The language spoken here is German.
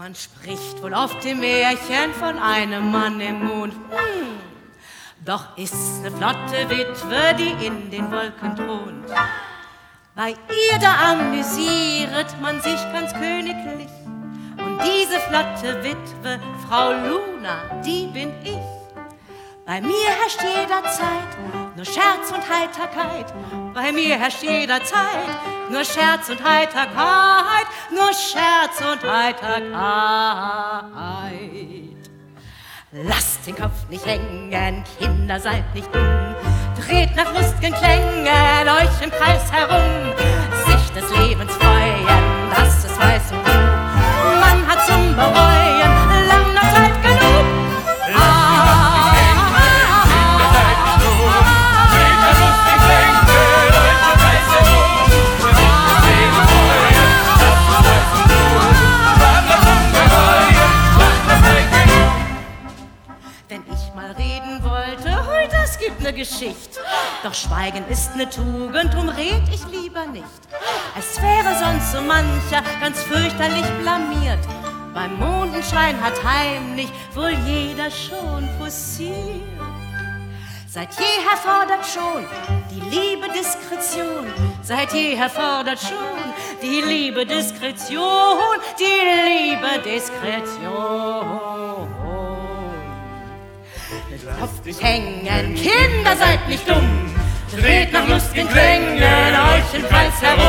Man spricht wohl oft im Märchen von einem Mann im Mond. Doch ist's ne flotte Witwe, die in den Wolken thront. Bei ihr da amüsiert man sich ganz königlich. Und diese flotte Witwe, Frau Luna, die bin ich. Bei mir herrscht jederzeit nur Scherz und Heiterkeit. Bei mir herrscht jederzeit nur Scherz und Heiterkeit. Nur Scherz und Heiterkeit. Lasst den Kopf nicht hängen, Kinder, seid nicht dumm. Dreht nach lustigen Klängen euch im Kreis herum. Sich des Lebens freuen, das ist weiß und gut. Man hat zum Bereuen lang noch Zeit genug. Wenn ich mal reden wollte, hui, das gibt ne Geschichte. Doch Schweigen ist ne Tugend, drum red ich lieber nicht. Es wäre sonst so mancher ganz fürchterlich blamiert. Beim Mondenschein hat heimlich wohl jeder schon poussiert. Seit jeher fordert schon die liebe Diskretion. Seit jeher fordert schon die liebe Diskretion. Die liebe Diskretion. Kopf nicht hängen, Kinder, seid nicht dumm. Dreht nach lustigen Klängen euch im Kreis herum.